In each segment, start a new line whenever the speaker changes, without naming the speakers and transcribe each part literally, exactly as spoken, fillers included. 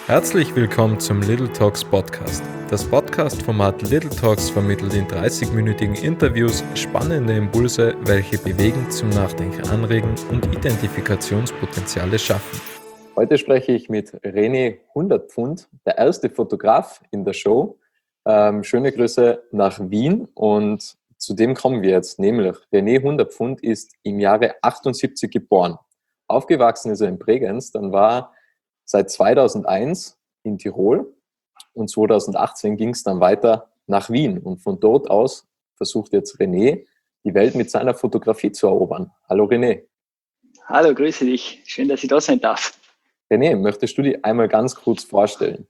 Herzlich willkommen zum Little Talks Podcast. Das Podcast-Format Little Talks vermittelt in dreißig-minütigen Interviews spannende Impulse, welche bewegen, zum Nachdenken anregen und Identifikationspotenziale schaffen. Heute spreche ich mit René hundert Pfund, der erste Fotograf in der Show. Ähm, schöne Grüße nach Wien und zu dem kommen wir jetzt, nämlich René hundert Pfund ist im Jahre achtundsiebzig geboren. Aufgewachsen ist er in Bregenz, dann war seit zweitausendeins in Tirol und zweitausendachtzehn ging es dann weiter nach Wien. Und von dort aus versucht jetzt René, die Welt mit seiner Fotografie zu erobern. Hallo René.
Hallo, grüße dich. Schön, dass ich da sein darf.
René, möchtest du dich einmal ganz kurz vorstellen?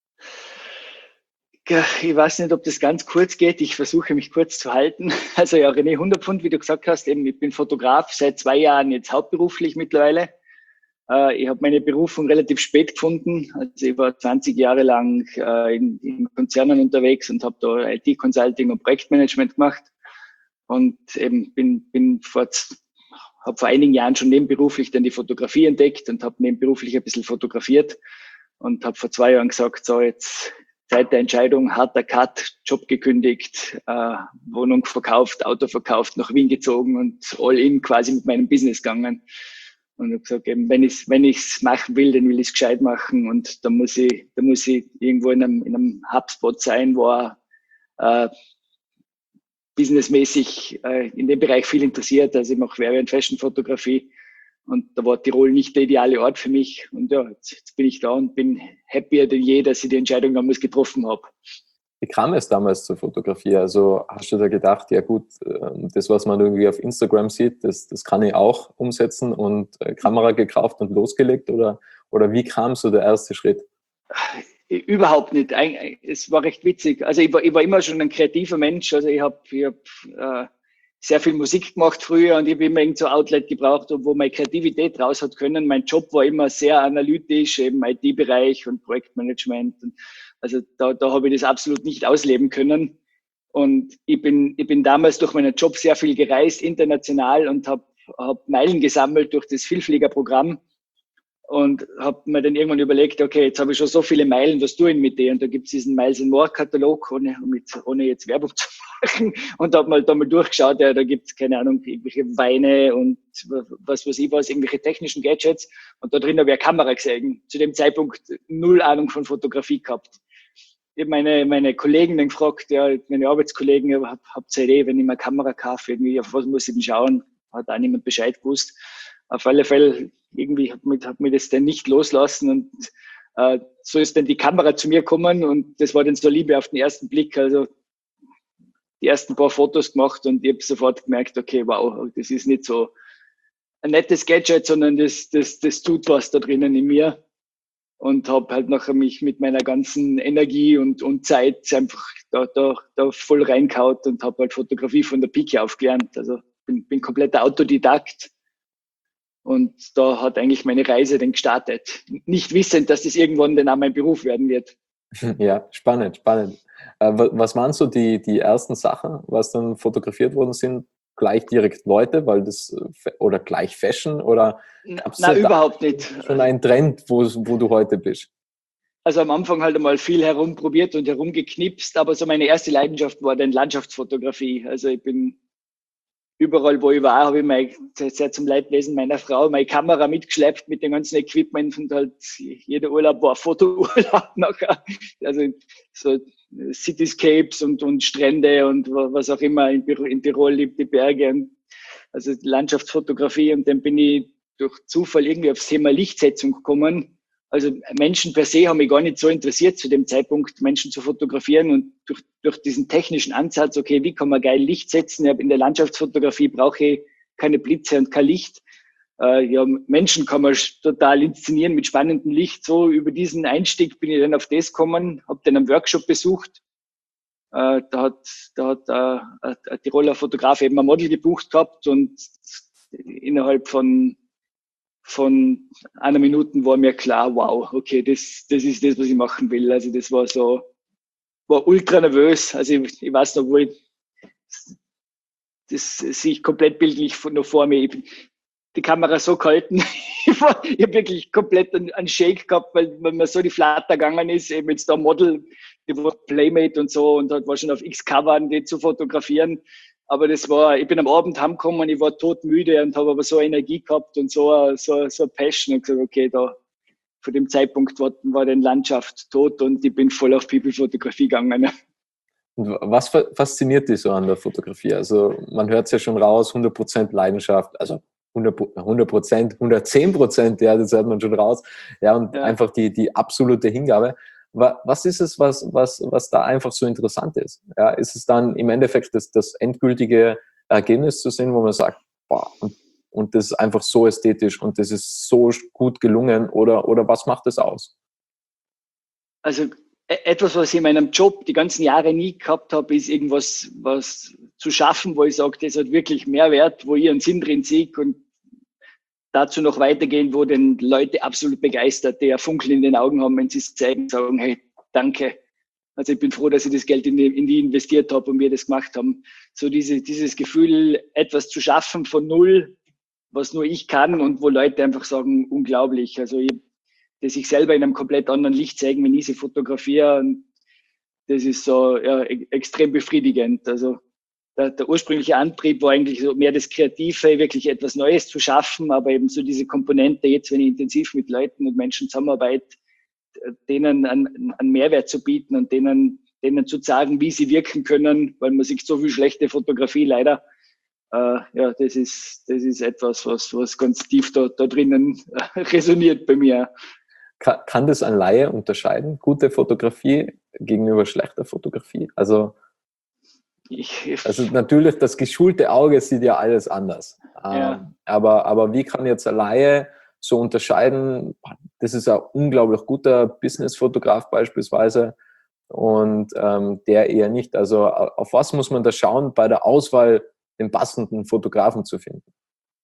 Ich weiß nicht, ob das ganz kurz geht. Ich versuche, mich kurz zu halten. Also ja, René hundert Pfund, wie du gesagt hast, eben, ich bin Fotograf, seit zwei Jahren jetzt hauptberuflich mittlerweile. Ich habe meine Berufung relativ spät gefunden. Also ich war zwanzig Jahre lang in, in Konzernen unterwegs und habe da I T-Consulting und Projektmanagement gemacht. Und eben bin, bin vor, habe vor einigen Jahren schon nebenberuflich dann die Fotografie entdeckt und habe nebenberuflich ein bisschen fotografiert und habe vor zwei Jahren gesagt, so jetzt Zeit der Entscheidung, harter Cut, Job gekündigt, äh, Wohnung verkauft, Auto verkauft, nach Wien gezogen und all in quasi mit meinem Business gegangen. Und ich habe gesagt, eben, wenn ich es wenn ich's machen will, dann will ich es gescheit machen. Und da muss ich, da muss ich irgendwo in einem, in einem Hubspot sein, wo er äh, businessmäßig äh, in dem Bereich viel interessiert. Also ich mache Werbe- und Fashion-Fotografie. Und da war Tirol nicht der ideale Ort für mich. Und ja, jetzt, jetzt bin ich da und bin happier denn je, dass ich die Entscheidung damals getroffen habe.
Wie kam es damals zur Fotografie? Also hast du da gedacht, ja gut, das, was man irgendwie auf Instagram sieht, das, das kann ich auch umsetzen und Kamera gekauft und losgelegt? Oder, oder wie kam so der erste Schritt?
Überhaupt nicht. Es war recht witzig. Also ich war, ich war immer schon ein kreativer Mensch. Also ich habe ich hab, äh, sehr viel Musik gemacht früher und ich habe immer irgend so Outlet gebraucht, wo meine Kreativität raus hat können. Mein Job war immer sehr analytisch, eben I T-Bereich und Projektmanagement. Und also da, da habe ich das absolut nicht ausleben können. Und ich bin, ich bin damals durch meinen Job sehr viel gereist, international, und habe hab Meilen gesammelt durch das Vielfliegerprogramm. Und habe mir dann irgendwann überlegt, okay, jetzt habe ich schon so viele Meilen, was tue ich mit denen? Und da gibt es diesen Miles and More Katalog, ohne, mit, ohne jetzt Werbung zu machen. Und habe mal da mal durchgeschaut, ja, da gibt es, keine Ahnung, irgendwelche Weine und was weiß ich was, irgendwelche technischen Gadgets. Und da drin habe ich eine Kamera gesehen. Zu dem Zeitpunkt null Ahnung von Fotografie gehabt. Ich habe meine, meine Kollegen dann gefragt, ja, meine Arbeitskollegen, ja, hab, habt ihr Idee, wenn ich mir eine Kamera kaufe, irgendwie, auf was muss ich denn schauen? Hat auch niemand Bescheid gewusst. Auf alle Fälle, irgendwie hat mich, hat mich das dann nicht loslassen und äh, so ist dann die Kamera zu mir gekommen und das war dann so Liebe auf den ersten Blick. Also die ersten paar Fotos gemacht und ich habe sofort gemerkt, okay, wow, das ist nicht so ein nettes Gadget, sondern das, das, das tut was da drinnen in mir. Und habe halt nachher mich mit meiner ganzen Energie und, und Zeit einfach da, da, da voll reingehaut und habe halt Fotografie von der Pike auf gelernt. Also bin, bin kompletter Autodidakt. Und da hat eigentlich meine Reise dann gestartet. Nicht wissend, dass das irgendwann dann auch mein Beruf werden wird.
Ja, spannend, spannend. Was waren so die, die ersten Sachen, was dann fotografiert worden sind? Gleich direkt Leute, weil das, oder gleich Fashion, oder
gab's Nein, da überhaupt nicht.
Schon ein Trend, wo, wo du heute bist?
Also am Anfang halt einmal viel herumprobiert und herumgeknipst, aber so meine erste Leidenschaft war dann Landschaftsfotografie. Also ich bin überall, wo ich war, habe ich mein, sehr zum Leidwesen meiner Frau meine Kamera mitgeschleppt mit dem ganzen Equipment und halt jeder Urlaub war Fotourlaub nachher. Also so Cityscapes und, und Strände und was auch immer. In, in Tirol liebt die Berge und also Landschaftsfotografie. Und dann bin ich durch Zufall irgendwie aufs Thema Lichtsetzung gekommen. Also Menschen per se haben mich gar nicht so interessiert zu dem Zeitpunkt, Menschen zu fotografieren, und durch, durch diesen technischen Ansatz, okay, wie kann man geil Licht setzen? In der Landschaftsfotografie brauche ich keine Blitze und kein Licht. Äh, ja, Menschen kann man total inszenieren mit spannendem Licht. So über diesen Einstieg bin ich dann auf das gekommen, habe dann einen Workshop besucht. Äh, da hat, da hat äh, ein Tiroler Fotograf eben ein Model gebucht gehabt und innerhalb von von einer Minute war mir klar, wow, okay, das, das ist das, was ich machen will. Also das war so, war ultra nervös. Also ich, ich weiß noch, wo ich, das sehe ich komplett bildlich noch vor mir. Ich, die Kamera so gehalten, ich, war, ich habe wirklich komplett einen, einen Shake gehabt, weil, weil mir so die Flatter gegangen ist, eben jetzt da Model, die war Playmate und so und hat war schon auf X-Covern, die zu fotografieren. Aber das war, ich bin am Abend heimgekommen, ich war todmüde und habe aber so Energie gehabt und so, so, so Passion und gesagt, okay, da, von dem Zeitpunkt war, war die Landschaft tot und ich bin voll auf People-Fotografie gegangen.
Und was fasziniert dich so an der Fotografie? Also man hört es ja schon raus, hundert Prozent Leidenschaft, also hundert Prozent, hundertzehn Prozent, ja, das hört man schon raus. Ja, und ja. einfach die, die absolute Hingabe. Was ist es, was, was, was da einfach so interessant ist? Ja, ist es dann im Endeffekt das, das endgültige Ergebnis zu sehen, wo man sagt, boah, und, und das ist einfach so ästhetisch und das ist so gut gelungen, oder, oder was macht das aus?
Also etwas, was ich in meinem Job die ganzen Jahre nie gehabt habe, ist irgendwas was zu schaffen, wo ich sage, das hat wirklich Mehrwert, wo ich einen Sinn drin sehe und dazu noch weitergehen, wo den Leute absolut begeistert, die ein Funkeln in den Augen haben, wenn sie es zeigen, sagen, hey, danke. Also ich bin froh, dass ich das Geld in die, in die investiert habe und wir das gemacht haben. So diese, dieses Gefühl, etwas zu schaffen von null, was nur ich kann und wo Leute einfach sagen, unglaublich. Also ich, dass ich selber in einem komplett anderen Licht zeigen, wenn ich sie fotografiere. Und das ist so ja, extrem befriedigend. Also der, der ursprüngliche Antrieb war eigentlich so mehr das Kreative, wirklich etwas Neues zu schaffen, aber eben so diese Komponente, jetzt wenn ich intensiv mit Leuten und Menschen zusammenarbeite, denen einen, einen Mehrwert zu bieten und denen, denen zu sagen, wie sie wirken können, weil man sieht so viel schlechte Fotografie leider. Äh, ja, das ist, das ist etwas, was, was ganz tief da, da drinnen resoniert bei mir.
Kann, kann das ein Laie unterscheiden, gute Fotografie gegenüber schlechter Fotografie? Also, ich, also natürlich, das geschulte Auge sieht ja alles anders.
Ja.
Ähm, aber, aber wie kann jetzt ein Laie so unterscheiden, das ist ein unglaublich guter Business-Fotograf beispielsweise und ähm, der eher nicht. Also auf was muss man da schauen bei der Auswahl, den passenden Fotografen zu finden?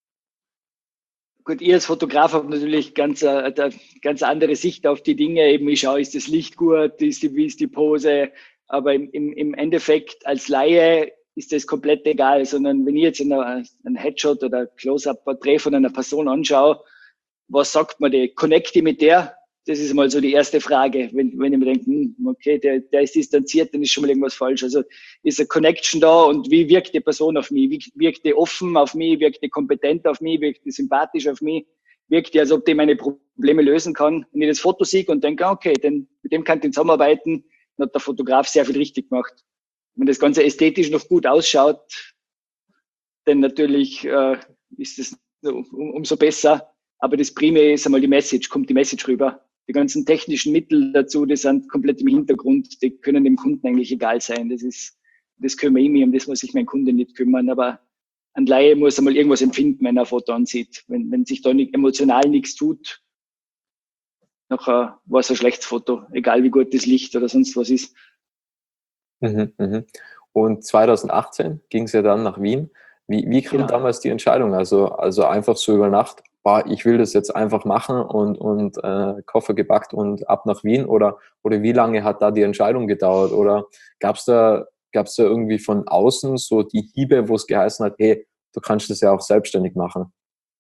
Gut, ich als Fotograf habe natürlich ganz eine ganz andere Sicht auf die Dinge. Eben, ich schaue, ist das Licht gut, ist die, wie ist die Pose? Aber im, im, im Endeffekt als Laie ist das komplett egal, sondern wenn ich jetzt einen Headshot oder Close-Up-Porträt von einer Person anschaue, was sagt man die? Connecte mit der? Das ist mal so die erste Frage. Wenn, wenn ich mir denke, hm, okay, der, der ist distanziert, dann ist schon mal irgendwas falsch. Also ist eine Connection da und wie wirkt die Person auf mich? Wie, wirkt die offen auf mich? Wirkt die kompetent auf mich? Wirkt die sympathisch auf mich? Wirkt die, als ob die meine Probleme lösen kann? Wenn ich das Foto sehe und denke, okay, denn, mit dem kann ich zusammenarbeiten, dann hat der Fotograf sehr viel richtig gemacht. Wenn das Ganze ästhetisch noch gut ausschaut, dann natürlich äh, ist es um, umso besser. Aber das Primäre ist einmal die Message, kommt die Message rüber. Die ganzen technischen Mittel dazu, die sind komplett im Hintergrund, die können dem Kunden eigentlich egal sein. Das ist, das kümmere ich mich, um das muss sich mein Kunde nicht kümmern. Aber ein Laie muss einmal irgendwas empfinden, wenn er ein Foto ansieht. Wenn, wenn sich da nicht, emotional nichts tut, nachher war es ein schlechtes Foto, egal wie gut das Licht oder sonst was ist.
Mhm, mhm. Und zweitausendachtzehn ging es ja dann nach Wien. Wie, wie kam genau. damals die Entscheidung? Also, also einfach so über Nacht, boah, ich will das jetzt einfach machen und, und äh, Koffer gepackt und ab nach Wien? Oder, oder wie lange hat da die Entscheidung gedauert? Oder gab es da, gab's da irgendwie von außen so die Hiebe, wo es geheißen hat, hey, du kannst das ja auch selbstständig machen?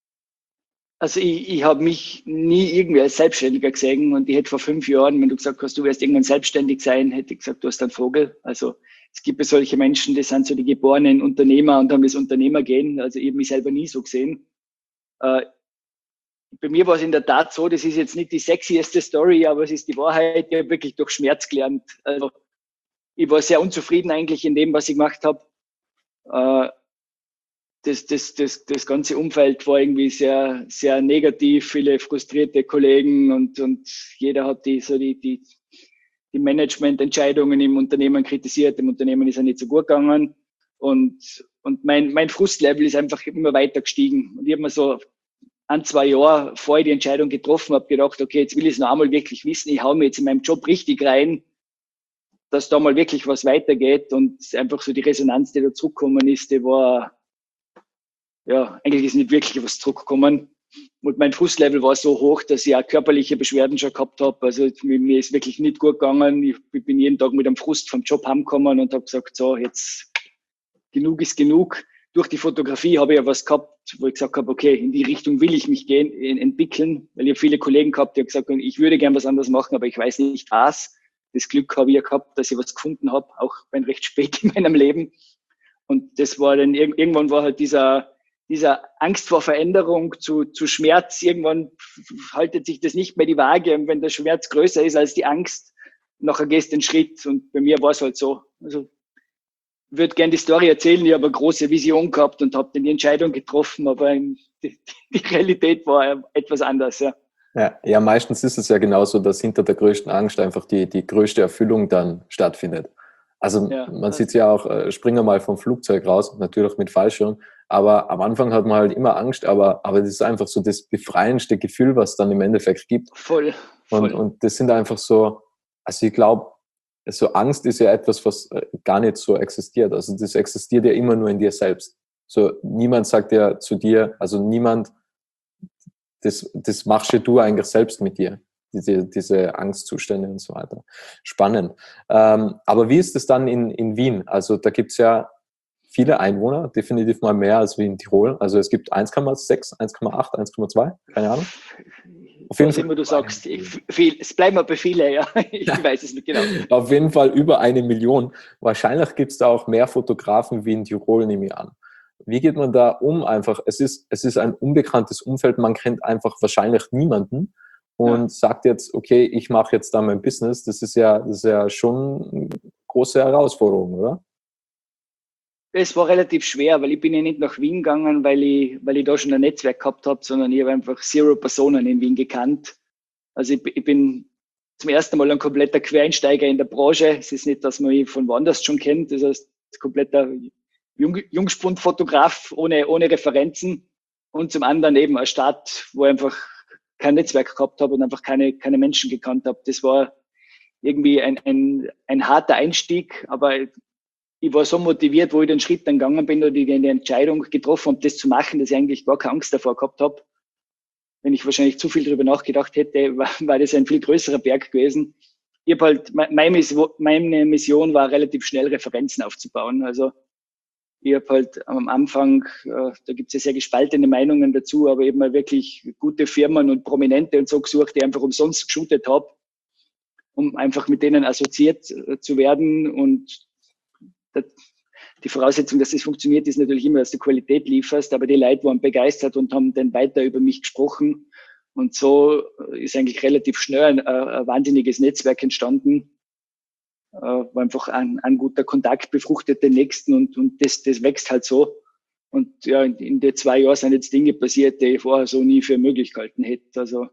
Also ich, ich habe mich nie irgendwie als Selbstständiger gesehen und ich hätte vor fünf Jahren, wenn du gesagt hast, du wirst irgendwann selbstständig sein, hätte ich gesagt, du hast einen Vogel. Also es gibt ja solche Menschen, die sind so die geborenen Unternehmer und haben das Unternehmergehen. Also ich habe mich selber nie so gesehen. Äh, bei mir war es in der Tat so, das ist jetzt nicht die sexieste Story, aber es ist die Wahrheit. Ich habe wirklich durch Schmerz gelernt. Also ich war sehr unzufrieden eigentlich in dem, was ich gemacht habe. Äh, Das, das, das, das ganze Umfeld war irgendwie sehr, sehr negativ, viele frustrierte Kollegen und, und jeder hat die, so die, die, die Managemententscheidungen im Unternehmen kritisiert. Dem Unternehmen ist ja nicht so gut gegangen und, und mein, mein Frustlevel ist einfach immer weiter gestiegen. Und ich habe mir so ein, zwei Jahre vor ich die Entscheidung getroffen habe, gedacht, okay, jetzt will ich es noch einmal wirklich wissen, ich hau mir jetzt in meinem Job richtig rein, dass da mal wirklich was weitergeht und einfach so die Resonanz, die da zurückgekommen ist, die war, ja, eigentlich ist nicht wirklich was zurückgekommen. Und mein Frustlevel war so hoch, dass ich auch körperliche Beschwerden schon gehabt habe. Also mir ist wirklich nicht gut gegangen. Ich bin jeden Tag mit einem Frust vom Job heimgekommen und habe gesagt, so, jetzt genug ist genug. durch die Fotografie habe ich ja was gehabt, wo ich gesagt habe, okay, in die Richtung will ich mich gehen, entwickeln, weil ich habe viele Kollegen gehabt, die haben gesagt, ich würde gern was anderes machen, aber ich weiß nicht was. Das Glück habe ich ja gehabt, dass ich was gefunden habe, auch wenn recht spät in meinem Leben. Und das war dann, irgendwann war halt dieser, dieser Angst vor Veränderung zu, zu Schmerz. Irgendwann haltet sich das nicht mehr die Waage. Und wenn der Schmerz größer ist als die Angst, nachher gehst du den Schritt. Und bei mir war es halt so. Also, ich würde gerne die Story erzählen. Ich habe eine große Vision gehabt und habe dann die Entscheidung getroffen, aber die, die Realität war etwas anders, ja.
Ja, ja, meistens ist es ja genauso, dass hinter der größten Angst einfach die, die größte Erfüllung dann stattfindet. Also ja, man sieht es ja auch, äh, springen wir mal vom Flugzeug raus, natürlich mit Fallschirm, aber am Anfang hat man halt immer Angst, aber, aber das ist einfach so das befreiendste Gefühl, was es dann im Endeffekt gibt.
Voll, voll.
Und, und das sind einfach so, also ich glaube, so Angst ist ja etwas, was gar nicht so existiert. Also das existiert ja immer nur in dir selbst. So niemand sagt ja zu dir, also niemand, das, das machst ja du eigentlich selbst mit dir. Diese, diese Angstzustände und so weiter. Spannend. Ähm, aber wie ist es dann in, in Wien? Also da gibt es ja viele Einwohner, definitiv mal mehr als wie in Tirol. Also es gibt eins Komma sechs, eins Komma acht, eins Komma zwei, keine Ahnung.
Auf jeden Was Fall immer du sagst, viel, es bleiben aber viele, ja. Ich ja. weiß es nicht genau.
Auf jeden Fall über eine Million. Wahrscheinlich gibt es da auch mehr Fotografen wie in Tirol, nehme ich an. Wie geht man da um einfach? Es ist, es ist ein unbekanntes Umfeld, man kennt einfach wahrscheinlich niemanden. Und ja. sagt jetzt, okay, ich mache jetzt da mein Business, das ist ja, das ist ja schon eine große Herausforderung, oder?
Es war relativ schwer, weil ich bin ja nicht nach Wien gegangen, weil ich, weil ich da schon ein Netzwerk gehabt habe, sondern ich habe einfach zero Personen in Wien gekannt. Also ich, ich bin zum ersten Mal ein kompletter Quereinsteiger in der Branche. Es ist nicht, dass man mich von woanders schon kennt. Das heißt, kompletter Jung, Jungspundfotograf ohne, ohne Referenzen. Und zum anderen eben eine Stadt, wo einfach kein Netzwerk gehabt habe und einfach keine, keine Menschen gekannt habe. Das war irgendwie ein, ein, ein harter Einstieg, aber ich war so motiviert, wo ich den Schritt dann gegangen bin oder die, die Entscheidung getroffen habe, das zu machen, dass ich eigentlich gar keine Angst davor gehabt habe. Wenn ich wahrscheinlich zu viel darüber nachgedacht hätte, war, war das ein viel größerer Berg gewesen. Ich habe halt, meine Mission war relativ schnell Referenzen aufzubauen. Also ich habe halt am Anfang, äh, da gibt es ja sehr gespaltene Meinungen dazu, aber eben mal wirklich gute Firmen und Prominente und so gesucht, die einfach umsonst geshootet habe, um einfach mit denen assoziiert äh, zu werden. Und das, die Voraussetzung, dass das funktioniert, ist natürlich immer, dass du Qualität lieferst, aber die Leute waren begeistert und haben dann weiter über mich gesprochen. Und so ist eigentlich relativ schnell ein, ein wahnsinniges Netzwerk entstanden. War einfach ein, ein guter Kontakt befruchtet den nächsten und, und das, das wächst halt so. Und ja, in, in den zwei Jahren sind jetzt Dinge passiert, die ich vorher so nie für möglich gehalten hätte. Also.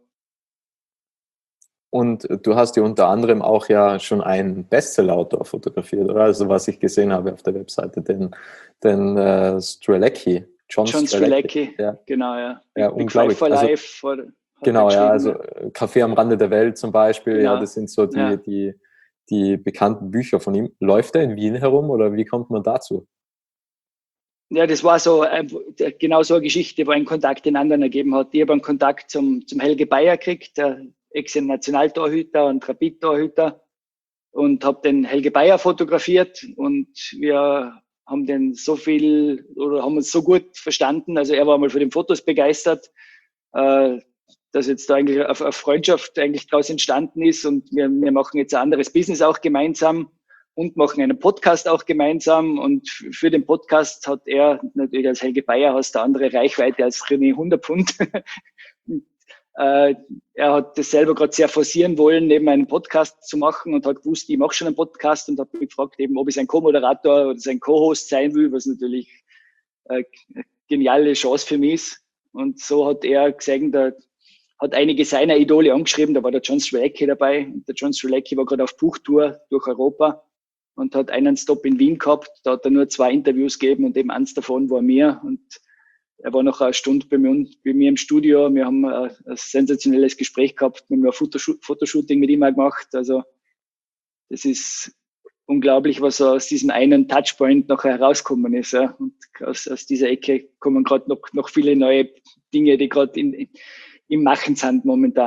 Und du hast ja unter anderem auch ja schon einen Bestseller-Autor fotografiert, oder? Also was ich gesehen habe auf der Webseite, den, den uh, Strzelecki.
John, John Strzelecki, ja. Genau, ja.
Ja,
Big
unglaublich.
Five for
also,
Life. For,
genau, ja, also Café am Rande der Welt zum Beispiel, genau. Ja, das sind so die, ja. die die bekannten Bücher von ihm. Läuft er in Wien herum oder wie kommt man dazu?
Ja, das war so äh, genau so eine Geschichte, wo ein Kontakt den anderen ergeben hat. Ich habe einen Kontakt zum, zum Helge Bayer gekriegt, der Ex-Nationaltorhüter und Rapid-Torhüter, und habe den Helge Bayer fotografiert und wir haben den so viel oder haben uns so gut verstanden. Also er war mal für den Fotos begeistert, äh, dass jetzt da eigentlich eine Freundschaft eigentlich daraus entstanden ist und wir, wir machen jetzt ein anderes Business auch gemeinsam und machen einen Podcast auch gemeinsam und für den Podcast hat er natürlich als Helge Bayer hast eine andere Reichweite als René Hundertpfund. äh, er hat das selber gerade sehr forcieren wollen, neben einen Podcast zu machen und hat gewusst, ich mache schon einen Podcast und hat mich gefragt, eben, ob ich sein Co-Moderator oder sein Co-Host sein will, was natürlich eine geniale Chance für mich ist. Und so hat er gesehen, der hat einige seiner Idole angeschrieben, da war der John Strzelecki dabei. Und der John Strzelecki war gerade auf Buchtour durch Europa und hat einen Stop in Wien gehabt. Da hat er nur zwei Interviews gegeben und eben eins davon war mir. Und er war noch eine Stunde bei mir, bei mir im Studio. Wir haben ein, ein sensationelles Gespräch gehabt. Wir haben ein Fotoshoot, Fotoshooting mit ihm gemacht. Also das ist unglaublich, was aus diesem einen Touchpoint nachher herausgekommen ist. Ja. Und aus, aus dieser Ecke kommen gerade noch, noch viele neue Dinge, die gerade in, in im Machen sind momentan.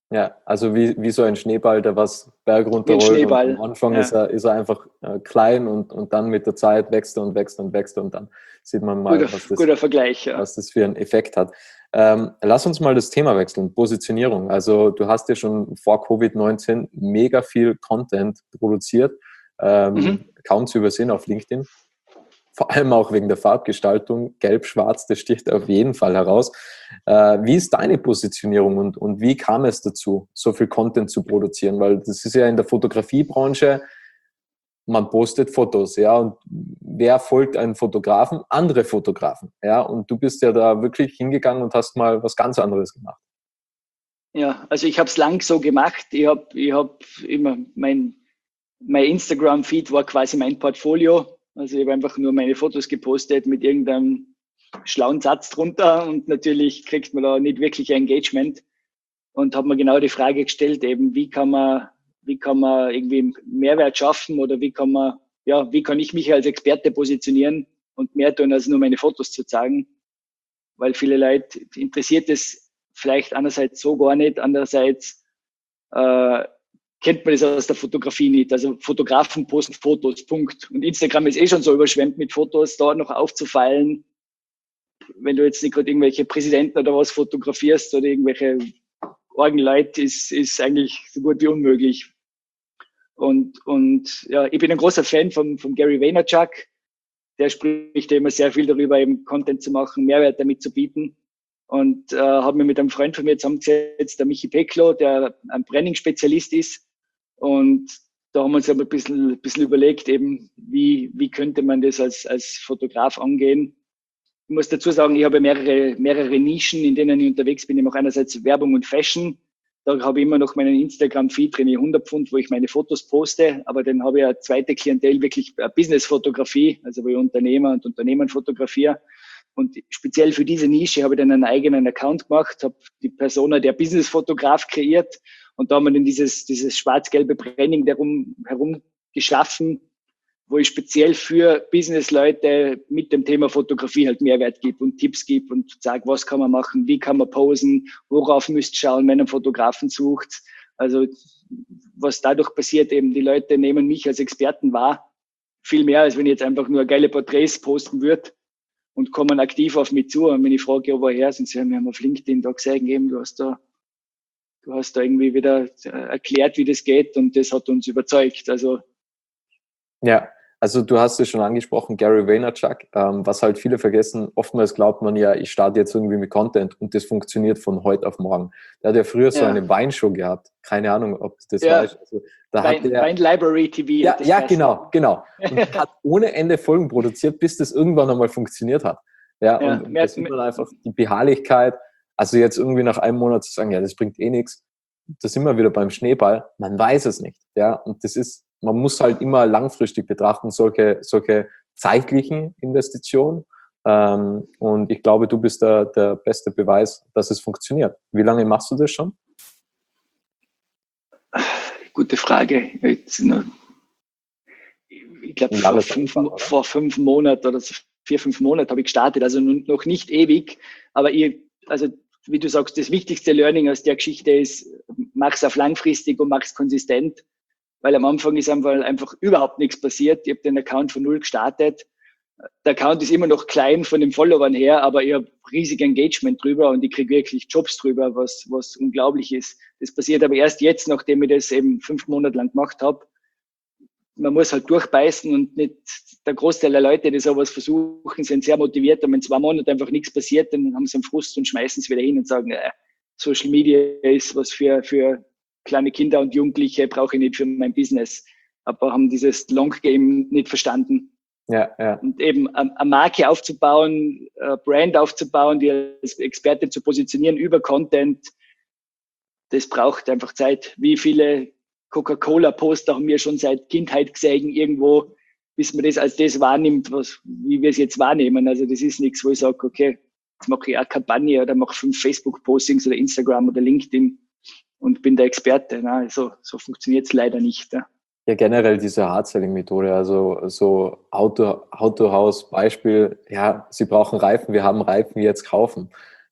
Ja, also wie, wie so ein Schneeball, der was Berg runterrollt.
Schneeball.
Und am Anfang
Ja.
ist er, ist er einfach äh, klein und, und dann mit der Zeit wächst er und wächst und wächst und dann sieht man mal,
Guter,
was das,
guter Vergleich, ja.
was das für einen Effekt hat. Ähm, lass uns mal das Thema wechseln, Positionierung. Also du hast ja schon vor Covid neunzehn mega viel Content produziert, ähm,
Mhm.
kaum zu übersehen auf LinkedIn. Vor allem auch wegen der Farbgestaltung, gelb-schwarz, das sticht auf jeden Fall heraus. Äh, wie ist deine Positionierung und, und wie kam es dazu, so viel Content zu produzieren? Weil das ist ja in der Fotografiebranche, man postet Fotos, ja, und wer folgt einem Fotografen? Andere Fotografen, ja, und du bist ja da wirklich hingegangen und hast mal was ganz anderes gemacht.
Ja, also ich habe es lang so gemacht. Ich habe ich hab immer, mein, mein Instagram-Feed war quasi mein Portfolio. Also ich habe einfach nur meine Fotos gepostet mit irgendeinem schlauen Satz drunter und natürlich kriegt man da nicht wirklich Engagement und habe mir genau die Frage gestellt, eben wie kann man, wie kann man irgendwie Mehrwert schaffen oder wie kann man, ja, wie kann ich mich als Experte positionieren und mehr tun, als nur meine Fotos zu zeigen, weil viele Leute interessiert es vielleicht einerseits so gar nicht, andererseits äh, kennt man das aus der Fotografie nicht. Also Fotografen posten Fotos, Punkt. Und Instagram ist eh schon so überschwemmt mit Fotos, da noch aufzufallen, wenn du jetzt nicht gerade irgendwelche Präsidenten oder was fotografierst oder irgendwelche Orgenleute, ist, ist eigentlich so gut wie unmöglich. Und, und ja, ich bin ein großer Fan von, von Gary Vaynerchuk. Der spricht immer sehr viel darüber, eben Content zu machen, Mehrwert damit zu bieten. Und äh, habe mir mit einem Freund von mir zusammengesetzt, der Michi Peklo, der ein Branding-Spezialist ist. Und da haben wir uns aber ein bisschen, ein bisschen überlegt, eben, wie, wie könnte man das als, als Fotograf angehen. Ich muss dazu sagen, ich habe mehrere, mehrere Nischen, in denen ich unterwegs bin. Ich mache einerseits Werbung und Fashion. Da habe ich immer noch meinen Instagram-Feed drin, hundert Pfund, wo ich meine Fotos poste. Aber dann habe ich eine zweite Klientel, wirklich Business-Fotografie, also wo ich Unternehmer und Unternehmen fotografiere. Und speziell für diese Nische habe ich dann einen eigenen Account gemacht, habe die Persona der Business-Fotograf kreiert und da haben wir dann dieses, dieses schwarz-gelbe Branding darum herum geschaffen, wo ich speziell für Business-Leute mit dem Thema Fotografie halt Mehrwert gebe und Tipps gebe und sage, was kann man machen, wie kann man posen, worauf müsst ihr schauen, wenn ihr einen Fotografen sucht. Also was dadurch passiert, eben die Leute nehmen mich als Experten wahr, viel mehr, als wenn ich jetzt einfach nur geile Porträts posten würde und kommen aktiv auf mich zu. Und wenn ich frage, ja, woher sind sie, wir haben auf LinkedIn da gesehen, eben, du hast da, du hast da irgendwie wieder erklärt, wie das geht und das hat uns überzeugt. Also
ja. Also du hast es schon angesprochen, Gary Vaynerchuk, ähm, was halt viele vergessen, oftmals glaubt man ja, ich starte jetzt irgendwie mit Content und das funktioniert von heute auf morgen. Der hat ja früher so
ja.
eine Weinshow gehabt, keine Ahnung, ob du das
ja.
weißt. Also, da
Wein,
hat der,
Wein Library T V.
Ja,
das
ja
heißt.
genau, genau. Und hat ohne Ende Folgen produziert, bis das irgendwann einmal funktioniert hat. Ja,
Ja,
und, und
mehr,
da sieht man einfach die Beharrlichkeit, also jetzt irgendwie nach einem Monat zu sagen, ja, das bringt eh nichts, da sind wir wieder beim Schneeball, man weiß es nicht. Ja, und das ist, man muss halt immer langfristig betrachten, solche, solche zeitlichen Investitionen. Ähm, und ich glaube, du bist der, der beste Beweis, dass es funktioniert. Wie lange machst du das schon?
Gute Frage. Ich glaube, vor, fünf, vor fünf Monaten oder so, vier, fünf Monate habe ich gestartet, also noch nicht ewig. Aber ich, also wie du sagst, das wichtigste Learning aus der Geschichte ist, mach's auf langfristig und mach's konsistent. Weil am Anfang ist einfach, einfach überhaupt nichts passiert. Ich habe den Account von null gestartet. Der Account ist immer noch klein von den Followern her, aber ich habe riesig Engagement drüber und ich kriege wirklich Jobs drüber, was, was unglaublich ist. Das passiert aber erst jetzt, nachdem ich das eben fünf Monate lang gemacht habe. Man muss halt durchbeißen und nicht, der Großteil der Leute, die sowas versuchen, sind sehr motiviert, und wenn zwei Monate einfach nichts passiert, dann haben sie einen Frust und schmeißen es wieder hin und sagen, äh, Social Media ist was für, für kleine Kinder und Jugendliche, brauche ich nicht für mein Business. Aber haben dieses Long Game nicht verstanden.
Ja, ja.
Und eben eine Marke aufzubauen, eine Brand aufzubauen, die als Experte zu positionieren über Content, das braucht einfach Zeit. Wie viele Coca-Cola-Poster haben wir schon seit Kindheit gesehen, irgendwo, bis man das als das wahrnimmt, was, wie wir es jetzt wahrnehmen. Also das ist nichts, wo ich sage, okay, jetzt mache ich eine Kampagne oder mache fünf Facebook-Postings oder Instagram oder LinkedIn und bin der Experte. Nein, so, so funktioniert es leider nicht. Ja.
Ja, generell diese Hard-Selling-Methode, also so Auto, Autohaus, Beispiel, ja, Sie brauchen Reifen, wir haben Reifen, jetzt kaufen.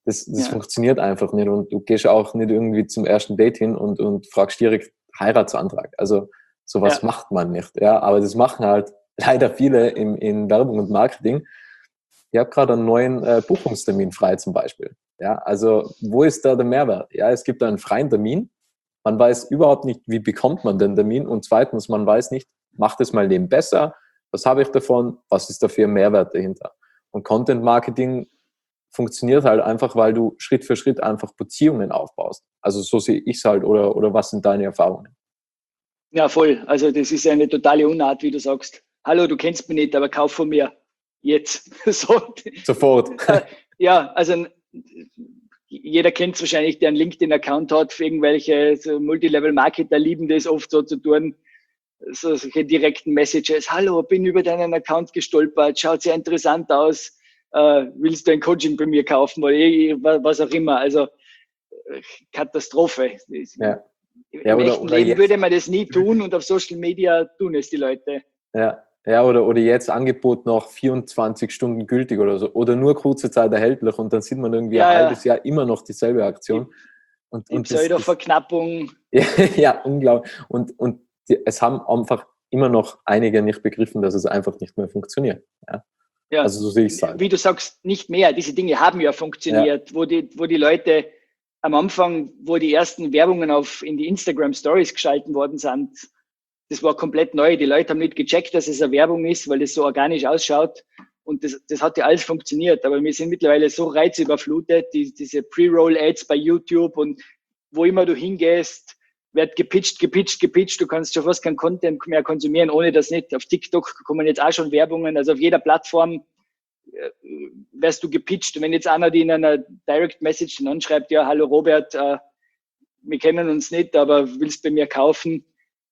Das, das
Ja.
funktioniert einfach nicht und du gehst auch nicht irgendwie zum ersten Date hin und, und fragst direkt Heiratsantrag. Also sowas
Ja.
macht man nicht. Ja, aber das machen halt leider viele in, in Werbung und Marketing. Ich habe gerade einen neuen äh, Buchungstermin frei zum Beispiel. Ja, also wo ist da der Mehrwert? Ja, es gibt einen freien Termin. Man weiß überhaupt nicht, wie bekommt man den Termin und zweitens, man weiß nicht, macht es mein Leben besser? Was habe ich davon? Was ist dafür Mehrwert dahinter? Und Content Marketing funktioniert halt einfach, weil du Schritt für Schritt einfach Beziehungen aufbaust. Also so sehe ich es halt oder, oder was sind deine Erfahrungen?
Ja, voll. Also das ist eine totale Unart, wie du sagst. Hallo, du kennst mich nicht, aber kauf von mir. Jetzt. So.
Sofort.
Ja, also jeder kennt es wahrscheinlich, der einen LinkedIn-Account hat, für irgendwelche so Multilevel-Marketer lieben das oft so zu tun. So, solche direkten Messages. Hallo, bin über deinen Account gestolpert, schaut sehr interessant aus. Äh, willst du ein Coaching bei mir kaufen oder eh, was auch immer? Also äh, Katastrophe.
Ja.
Im
Ja, oder,
echten
oder
Leben
jetzt,
würde man das nie tun und auf Social Media tun es die Leute.
ja, ja oder, oder jetzt Angebot noch vierundzwanzig Stunden gültig oder so. Oder nur kurze Zeit erhältlich und dann sieht man irgendwie
Ja,
ein
ja.
halbes Jahr immer noch dieselbe Aktion.
Die,
Und,
die
und das, das,
Pseudo-Verknappung.
ja, ja, unglaublich. Und, und die, es haben einfach immer noch einige nicht begriffen, dass es einfach nicht mehr funktioniert. Ja.
Ja,
also so sehe ich es halt.
wie du sagst, nicht mehr. Diese Dinge haben ja funktioniert, ja. Wo, die, wo die Leute am Anfang, wo die ersten Werbungen auf, in die Instagram Stories geschalten worden sind, das war komplett neu. Die Leute haben nicht gecheckt, dass es eine Werbung ist, weil es so organisch ausschaut. Und das, das hat ja alles funktioniert. Aber wir sind mittlerweile so reizüberflutet, die, diese Pre-Roll-Ads bei YouTube und wo immer du hingehst, wird gepitcht, gepitcht, gepitcht. Du kannst schon fast keinen Content mehr konsumieren, ohne das nicht. Auf TikTok kommen jetzt auch schon Werbungen. Also auf jeder Plattform äh, wirst du gepitcht. Und wenn jetzt einer die in einer Direct Message dann anschreibt, ja, hallo Robert, äh, wir kennen uns nicht, aber willst bei mir kaufen?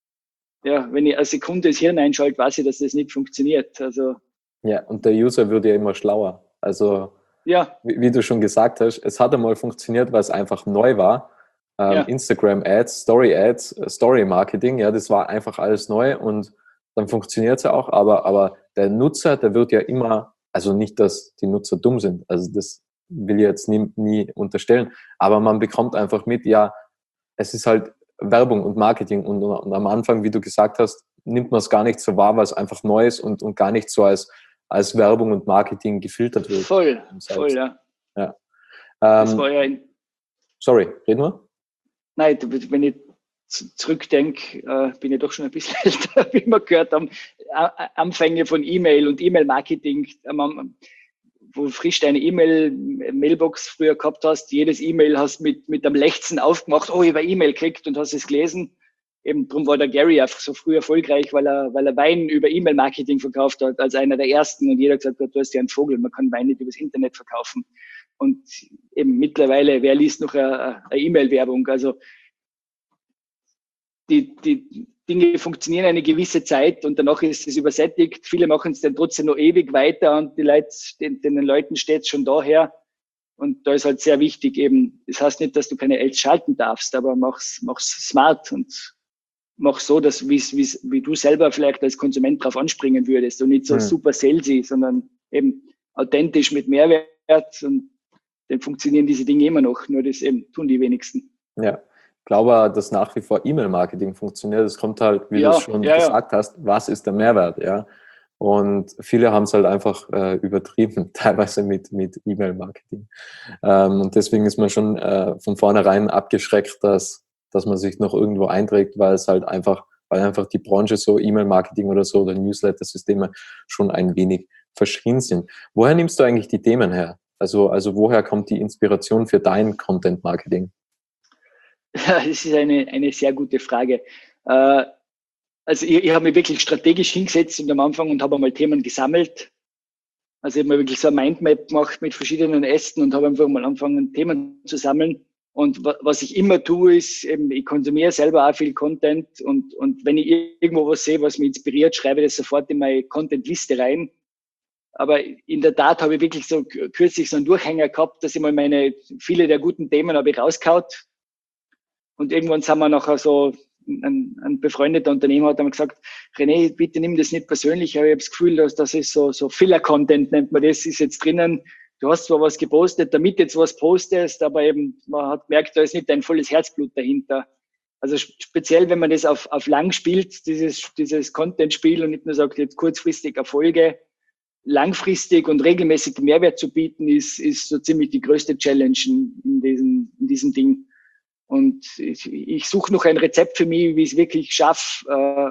Ja, wenn ich eine Sekunde das Hirn einschalte, weiß ich, dass das nicht funktioniert. Also
ja, und der User wird ja immer schlauer. Also
ja,
wie, wie du schon gesagt hast, es hat einmal funktioniert, weil es einfach neu war. Ähm,
ja.
Instagram-Ads, Story-Ads, Story-Marketing, ja, das war einfach alles neu und dann funktioniert es ja auch, aber, aber der Nutzer, der wird ja immer, also nicht, dass die Nutzer dumm sind, also das will ich jetzt nie, nie unterstellen, aber man bekommt einfach mit, ja, es ist halt Werbung und Marketing und, und am Anfang, wie du gesagt hast, nimmt man es gar nicht so wahr, weil es einfach neu ist und, und gar nicht so als, als Werbung und Marketing gefiltert wird.
Voll, voll, ja.
ja. Ähm,
das war ja ein,
sorry, reden wir?
Nein, wenn ich zurückdenke, äh, bin ich doch schon ein bisschen älter, wie wir gehört haben, Anfänge von E-Mail und E-Mail-Marketing, wo frisch deine E-Mail-Mailbox früher gehabt hast, jedes E-Mail hast mit, mit einem Lechzen aufgemacht, oh, ich habe eine E-Mail gekriegt und hast es gelesen. Eben drum war der Gary einfach so früh erfolgreich, weil er, weil er Wein über E-Mail-Marketing verkauft hat, als einer der ersten und jeder gesagt hat, du hast ja einen Vogel, man kann Wein nicht übers Internet verkaufen. Und eben mittlerweile, wer liest noch eine, eine E-Mail-Werbung? Also die, die Dinge funktionieren eine gewisse Zeit und danach ist es übersättigt. Viele machen es dann trotzdem noch ewig weiter und die Leute, den, den Leuten steht es schon daher. Und da ist halt sehr wichtig eben, das heißt nicht, dass du keine Ads schalten darfst, aber mach's, mach's smart und mach so, dass wie's, wie's, wie du selber vielleicht als Konsument drauf anspringen würdest und nicht so hm. super salesy, sondern eben authentisch mit Mehrwert und dann funktionieren diese Dinge immer noch, nur das eben tun die wenigsten.
Ja, ich glaube, dass nach wie vor E-Mail-Marketing funktioniert. Es kommt halt, wie
ja,
du es schon
ja,
gesagt
ja.
hast, was ist der Mehrwert, ja? Und viele haben es halt einfach äh, übertrieben, teilweise mit, mit E-Mail-Marketing. Ähm, und deswegen ist man schon äh, von vornherein abgeschreckt, dass, dass man sich noch irgendwo einträgt, weil es halt einfach, weil einfach die Branche so E-Mail-Marketing oder so oder Newsletter-Systeme schon ein wenig verschrien sind. Woher nimmst du eigentlich die Themen her? Also, also woher kommt die Inspiration für dein Content-Marketing?
Ja, das ist eine, eine sehr gute Frage. Äh, also ich, ich habe mich wirklich strategisch hingesetzt und am Anfang und habe einmal Themen gesammelt. Also ich habe mir wirklich so ein Mindmap gemacht mit verschiedenen Ästen und habe einfach mal angefangen, Themen zu sammeln. Und was ich immer tue, ist eben, ich konsumiere selber auch viel Content und, und wenn ich irgendwo was sehe, was mich inspiriert, schreibe ich das sofort in meine Content-Liste rein. Aber in der Tat habe ich wirklich so kürzlich so einen Durchhänger gehabt, dass ich mal meine, viele der guten Themen habe ich rausgehaut. Und irgendwann sind wir nachher so, ein, ein befreundeter Unternehmer hat einmal gesagt, René, bitte nimm das nicht persönlich, aber ich habe das Gefühl, dass das ist so, so Filler-Content, nennt man das, ist jetzt drinnen. du hast zwar was gepostet, damit jetzt was postest, aber eben, man hat gemerkt, da ist nicht dein volles Herzblut dahinter. Also speziell, wenn man das auf, auf lang spielt, dieses, dieses Content-Spiel und nicht nur sagt, jetzt kurzfristig Erfolge, langfristig und regelmäßig Mehrwert zu bieten, ist, ist so ziemlich die größte Challenge in diesem, in diesem Ding. Und ich, ich suche noch ein Rezept für mich, wie ich es wirklich schaffe, äh,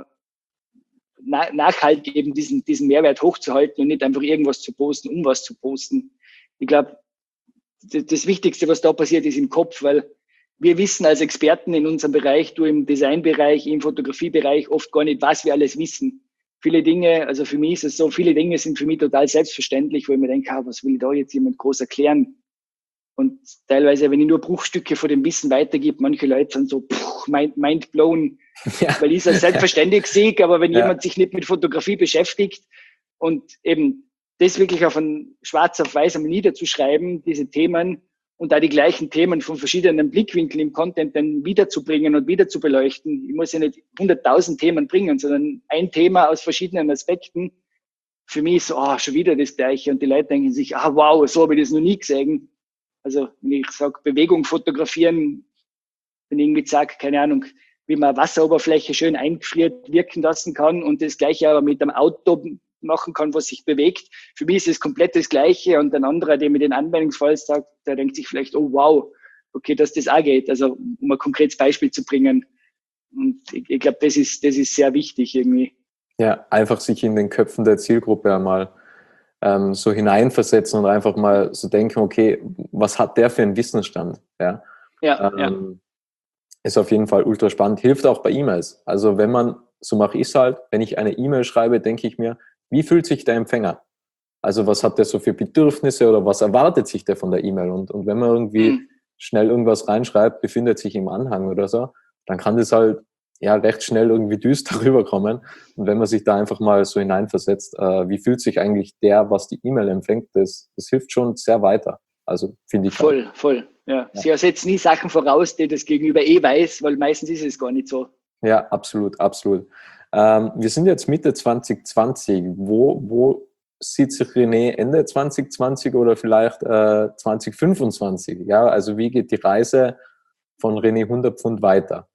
na, nachhaltig eben diesen, diesen Mehrwert hochzuhalten und nicht einfach irgendwas zu posten, um was zu posten. Ich glaube, das, das Wichtigste, was da passiert, ist im Kopf, weil wir wissen als Experten in unserem Bereich, du im Designbereich, im Fotografiebereich, oft gar nicht, was wir alles wissen. Viele Dinge, also für mich ist es so, viele Dinge sind für mich total selbstverständlich, wo ich mir denke, ah, was will da jetzt jemand groß erklären? Und teilweise, wenn ich nur Bruchstücke von dem Wissen weitergebe, manche Leute sind so pff, mind, mind blown, ja. Weil ich es selbstverständlich sehe, aber wenn ja. jemand sich nicht mit Fotografie beschäftigt und eben das wirklich auf ein schwarz auf weiß einmal niederzuschreiben, diese Themen und da die gleichen Themen von verschiedenen Blickwinkeln im Content dann wiederzubringen und wieder zu beleuchten. Ich muss ja nicht hunderttausend Themen bringen, sondern ein Thema aus verschiedenen Aspekten. Für mich ist so, ah, oh, schon wieder das Gleiche. Und die Leute denken sich, ah, wow, so habe ich das noch nie gesehen. Also, wenn ich sage, Bewegung fotografieren, wenn ich irgendwie sage, keine Ahnung, wie man Wasseroberfläche schön eingefriert wirken lassen kann und das Gleiche aber mit einem Auto machen kann, was sich bewegt. Für mich ist es komplett das Gleiche und ein anderer, der mir den Anwendungsfall sagt, der denkt sich vielleicht, oh wow, okay, dass das auch geht. Also, um ein konkretes Beispiel zu bringen. Und ich, ich glaube, das ist, das ist sehr wichtig irgendwie.
Ja, einfach sich in den Köpfen der Zielgruppe einmal ähm, so hineinversetzen und einfach mal so denken, okay, was hat der für einen Wissensstand? Ja,
ja,
ähm,
ja.
Ist auf jeden Fall ultra spannend. Hilft auch bei E-Mails. Also wenn man, so mache ich es halt, wenn ich eine E-Mail schreibe, denke ich mir, wie fühlt sich der Empfänger? Also was hat der so für Bedürfnisse oder was erwartet sich der von der E-Mail? Und, und wenn man irgendwie mhm. schnell irgendwas reinschreibt, befindet sich im Anhang oder so, dann kann das halt ja recht schnell irgendwie düster rüberkommen. Und wenn man sich da einfach mal so hineinversetzt, äh, wie fühlt sich eigentlich der, was die E-Mail empfängt, das, das hilft schon sehr weiter. Also finde ich.
Voll, halt. voll. Ja. ja. Sie ersetzt nie Sachen voraus, die das Gegenüber eh weiß, weil meistens ist es gar nicht so.
Ja, absolut, absolut. Ähm, wir sind jetzt Mitte zwanzig zwanzig. Wo, wo sieht sich René Ende zwanzig zwanzig oder vielleicht äh, zwanzig fünfundzwanzig? Ja, also wie geht die Reise von René hundert Pfund weiter?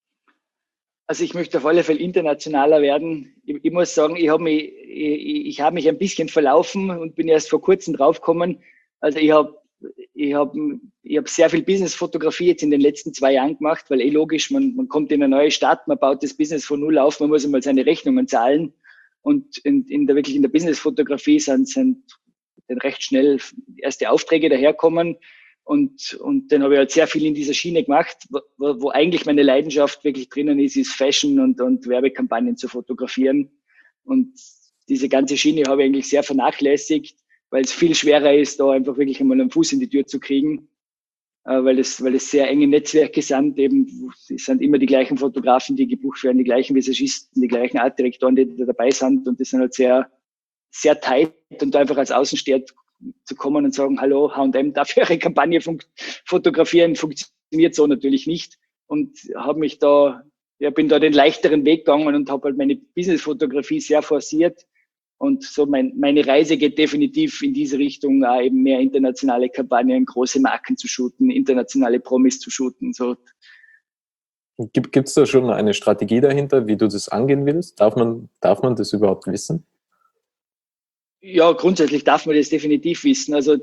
Also ich möchte auf alle Fälle internationaler werden. Ich, ich muss sagen, ich habe mich, ich, ich habe mich ein bisschen verlaufen und bin erst vor kurzem draufgekommen. Also ich habe ich habe ich hab sehr viel Business-Fotografie jetzt in den letzten zwei Jahren gemacht, weil eh logisch, man, man kommt in eine neue Stadt, man baut das Business von null auf, man muss einmal seine Rechnungen zahlen. Und in, in der, wirklich in der Business-Fotografie sind, sind dann recht schnell erste Aufträge daherkommen. Und, und dann habe ich halt sehr viel in dieser Schiene gemacht, wo, wo eigentlich meine Leidenschaft wirklich drinnen ist, ist Fashion und, und Werbekampagnen zu fotografieren. Und diese ganze Schiene habe ich eigentlich sehr vernachlässigt, weil es viel schwerer ist, da einfach wirklich einmal einen Fuß in die Tür zu kriegen, äh, weil es, weil es sehr enge Netzwerke sind. Eben, es sind immer die gleichen Fotografen, die gebucht werden, die gleichen Visagisten, die gleichen Artdirektoren, die da dabei sind. Und das sind halt sehr, sehr tight und einfach als Außensteher zu kommen und sagen, hallo, H und M, darf eure Kampagne fun- fotografieren, funktioniert so natürlich nicht. Und habe mich da, ja, bin da den leichteren Weg gegangen und habe halt meine Business-Fotografie sehr forciert. Und so mein, meine Reise geht definitiv in diese Richtung, auch eben mehr internationale Kampagnen, große Marken zu shooten, internationale Promis zu shooten. So.
Gibt es da schon eine Strategie dahinter, wie du das angehen willst? Darf man, darf man das überhaupt wissen?
Ja, grundsätzlich darf man das definitiv wissen. Also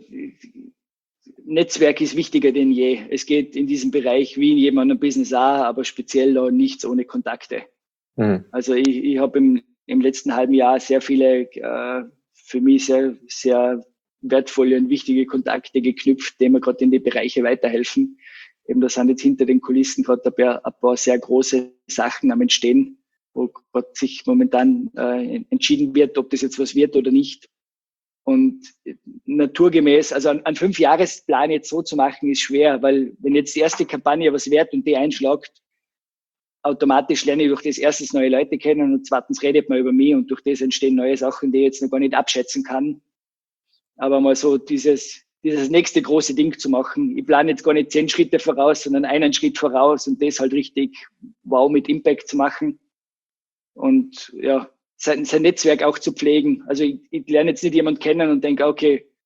Netzwerk ist wichtiger denn je. Es geht in diesem Bereich wie in jedem anderen Business auch, aber speziell da nichts ohne Kontakte. Mhm. Also ich, ich habe im im letzten halben Jahr sehr viele äh, für mich sehr, sehr wertvolle und wichtige Kontakte geknüpft, die mir gerade in die Bereiche weiterhelfen. Eben da sind jetzt hinter den Kulissen gerade ein paar, ein paar sehr große Sachen am Entstehen, wo gerade sich momentan äh, entschieden wird, ob das jetzt was wird oder nicht. Und naturgemäß, also einen Fünfjahresplan jetzt so zu machen, ist schwer, weil wenn jetzt die erste Kampagne was wert und die einschlagt, automatisch lerne ich durch das erstens neue Leute kennen und zweitens redet man über mich und durch das entstehen neue Sachen, die ich jetzt noch gar nicht abschätzen kann. Aber mal so dieses, dieses nächste große Ding zu machen. Ich plane jetzt gar nicht zehn Schritte voraus, sondern einen Schritt voraus und das halt richtig wow mit Impact zu machen. Und ja, sein, sein Netzwerk auch zu pflegen. Also ich, ich lerne jetzt nicht jemanden kennen und denke, okay,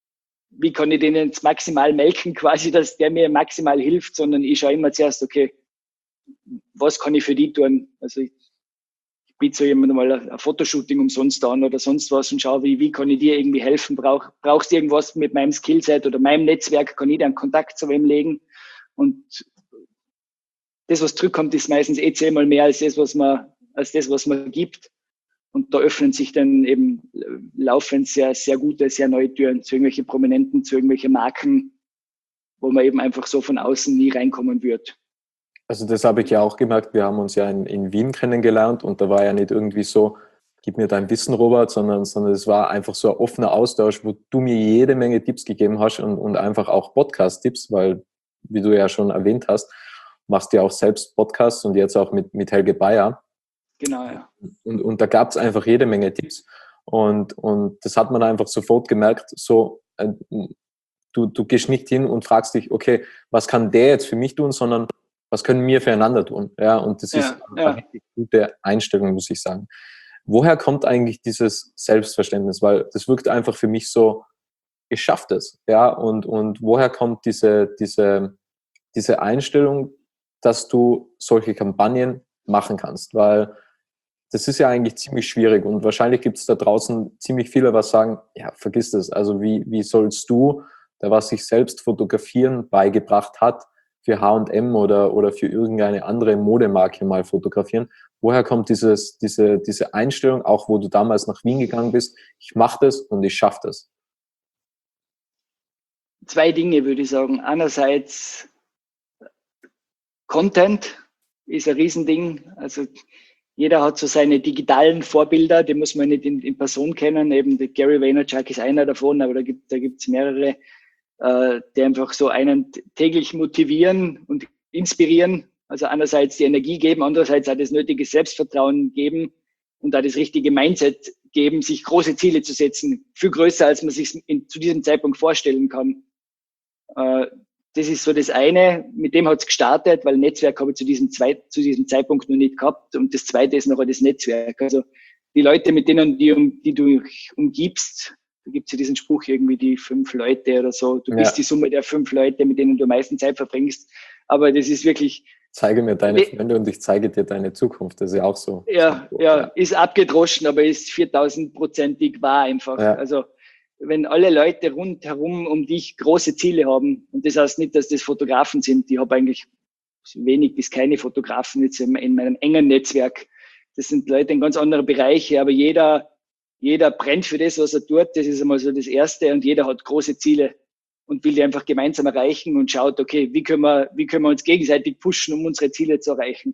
wie kann ich den jetzt maximal melken, quasi, dass der mir maximal hilft, sondern ich schaue immer zuerst, okay, was kann ich für die tun? Also ich, ich biete so jemand mal ein, ein Fotoshooting umsonst an oder sonst was und schaue, wie, wie kann ich dir irgendwie helfen? Brauch, brauchst du irgendwas mit meinem Skillset oder meinem Netzwerk? Kann ich dir einen Kontakt zu wem legen? Und das, was zurückkommt, ist meistens eh zehnmal mehr als das, was man, als das, was man gibt. Und da öffnen sich dann eben laufend sehr, sehr gute, sehr neue Türen zu irgendwelchen Prominenten, zu irgendwelchen Marken, wo man eben einfach so von außen nie reinkommen wird.
Also das habe ich ja auch gemerkt. Wir haben uns ja in, in Wien kennengelernt und da war ja nicht irgendwie so, gib mir dein Wissen, Robert, sondern, sondern es war einfach so ein offener Austausch, wo du mir jede Menge Tipps gegeben hast und, und einfach auch Podcast-Tipps, weil, wie du ja schon erwähnt hast, machst du ja auch selbst Podcasts und jetzt auch mit, mit Helge Bayer.
Genau, ja.
Und, und da gab es einfach jede Menge Tipps. Und, und das hat man einfach sofort gemerkt, so, äh, du, du gehst nicht hin und fragst dich, okay, was kann der jetzt für mich tun, sondern was können wir füreinander tun? Ja, und das
Ja,
ist eine
ja.
richtig gute Einstellung, muss ich sagen. Woher kommt eigentlich dieses Selbstverständnis? Weil das wirkt einfach für mich so, ich schaff das. Ja, und, und woher kommt diese, diese, diese Einstellung, dass du solche Kampagnen machen kannst? Weil das ist ja eigentlich ziemlich schwierig und wahrscheinlich gibt es da draußen ziemlich viele, was sagen, ja, vergiss das. Also wie, wie sollst du, der was sich selbst fotografieren beigebracht hat, für H und M oder, oder für irgendeine andere Modemarke mal fotografieren? Woher kommt dieses, diese, diese Einstellung, auch wo du damals nach Wien gegangen bist, ich mache das und ich schaffe das?
Zwei Dinge würde ich sagen. Einerseits Content ist ein Riesending. Also jeder hat so seine digitalen Vorbilder, die muss man nicht in, in Person kennen. Eben der Gary Vaynerchuk ist einer davon, aber da gibt da gibt's mehrere, äh, die einfach so einen täglich motivieren und inspirieren. Also einerseits die Energie geben, andererseits auch das nötige Selbstvertrauen geben und auch das richtige Mindset geben, sich große Ziele zu setzen, viel größer, als man sich in, zu diesem Zeitpunkt vorstellen kann. Äh, Das ist so das eine, mit dem hat es gestartet, weil Netzwerk habe ich zu diesem, Zweit, zu diesem Zeitpunkt noch nicht gehabt. Und das zweite ist noch das Netzwerk. Also die Leute, mit denen die, um, die du umgibst, da gibt es ja diesen Spruch irgendwie, die fünf Leute oder so. Du
Ja.
bist die Summe der fünf Leute, mit denen du am meisten Zeit verbringst. Aber das ist wirklich...
Zeige mir deine
ne,
Freunde und ich zeige dir deine Zukunft. Das ist ja auch so.
Ja,
so,
ja, ist abgedroschen, aber ist viertausendprozentig wahr einfach.
Ja.
Also wenn alle Leute rundherum um dich große Ziele haben, und das heißt nicht, dass das Fotografen sind, ich habe eigentlich wenig bis keine Fotografen jetzt in, in meinem engen Netzwerk. Das sind Leute in ganz anderen Bereichen, aber jeder, jeder brennt für das, was er tut. Das ist einmal so das Erste und jeder hat große Ziele und will die einfach gemeinsam erreichen und schaut, okay, wie können wir, wie können wir uns gegenseitig pushen, um unsere Ziele zu erreichen.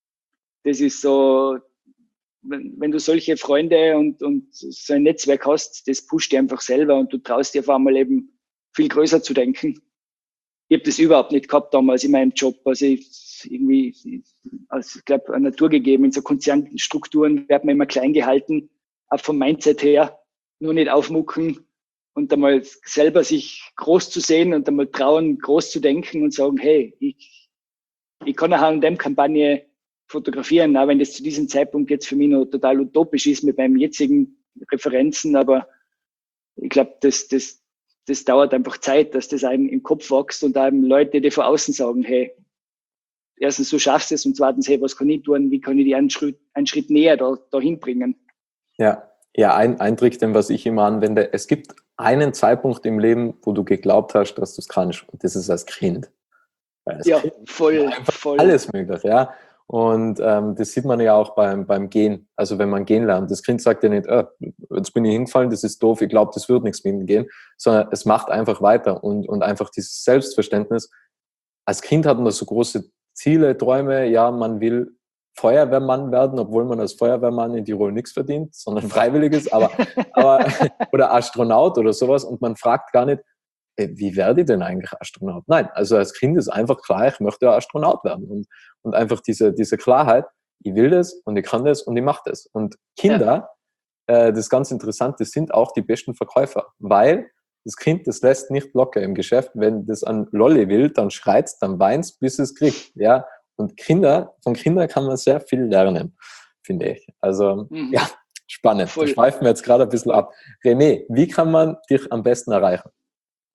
Das ist so, wenn, wenn du solche Freunde und, und so ein Netzwerk hast, das pusht dir einfach selber und du traust dir auf einmal eben viel größer zu denken. Ich habe das überhaupt nicht gehabt damals in meinem Job. Also ich irgendwie, also ich glaube, eine Natur gegeben. In so Konzernstrukturen wird man immer klein gehalten, auch vom Mindset her, nur nicht aufmucken und einmal selber sich groß zu sehen und einmal trauen, groß zu denken und sagen, hey, ich, ich kann eine H und M-Kampagne fotografieren, auch wenn das zu diesem Zeitpunkt jetzt für mich noch total utopisch ist mit meinen jetzigen Referenzen, aber ich glaube, das, das, das dauert einfach Zeit, dass das einem im Kopf wächst und einem Leute, die von außen sagen, hey, erstens, du schaffst es und zweitens, hey, was kann ich tun, wie kann ich die einen Schritt, einen Schritt näher da, dahin bringen?
Ja, ja, ein, ein Trick, den was ich immer anwende, es gibt einen Zeitpunkt im Leben, wo du geglaubt hast, dass du es kannst und das ist als Kind. Weil als
Ja,
Kind
voll, voll.
alles möglich, ja. Und ähm, das sieht man ja auch beim, beim Gehen, also wenn man gehen lernt. Das Kind sagt ja nicht, äh, jetzt bin ich hingefallen, das ist doof, ich glaube, das wird nichts mit dem Gehen, sondern es macht einfach weiter und, und einfach dieses Selbstverständnis. Als Kind hat man so große Ziele, Träume, ja, man will Feuerwehrmann werden, obwohl man als Feuerwehrmann in Tirol nichts verdient, sondern freiwillig ist, aber, aber oder Astronaut oder sowas und man fragt gar nicht, wie werde ich denn eigentlich Astronaut? Nein, also als Kind ist einfach klar, ich möchte ja Astronaut werden. Und, und einfach diese, diese Klarheit, ich will das und ich kann das und ich mache das. Und Kinder, ja. äh, das ist ganz interessant, das sind auch die besten Verkäufer, weil das Kind, das lässt nicht locker im Geschäft. Wenn das an Lolli will, dann schreit's, dann weint's, bis es kriegt. Ja? Und Kinder, von Kindern kann man sehr viel lernen, finde ich. Also, mhm. ja, spannend. Voll. Da schweifen wir jetzt gerade ein bisschen ab. René, wie kann man dich am besten erreichen?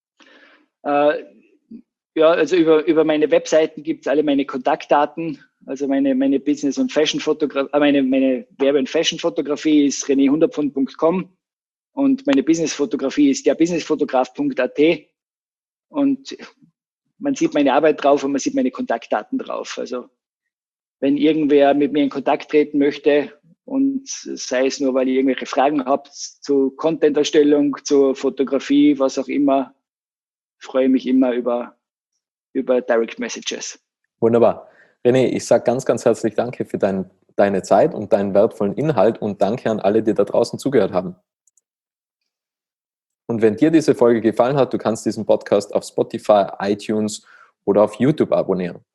Äh, ja, also über, über meine Webseiten gibt es alle meine Kontaktdaten. Also meine, meine Business- und Fashion-Fotografie, äh, meine, meine Werbe- und Fashion-Fotografie ist rené hundertpfund punkt com und meine Business-Fotografie ist derbusinessfotograf punkt at und man sieht meine Arbeit drauf und man sieht meine Kontaktdaten drauf. Also wenn irgendwer mit mir in Kontakt treten möchte und sei es nur, weil ihr irgendwelche Fragen habt zu Content-Erstellung, zur Fotografie, was auch immer, freue mich immer über, über Direct Messages.
Wunderbar. René, ich sage ganz, ganz herzlich danke für dein, deine Zeit und deinen wertvollen Inhalt und danke an alle, die da draußen zugehört haben. Und wenn dir diese Folge gefallen hat, du kannst diesen Podcast auf Spotify, iTunes oder auf YouTube abonnieren.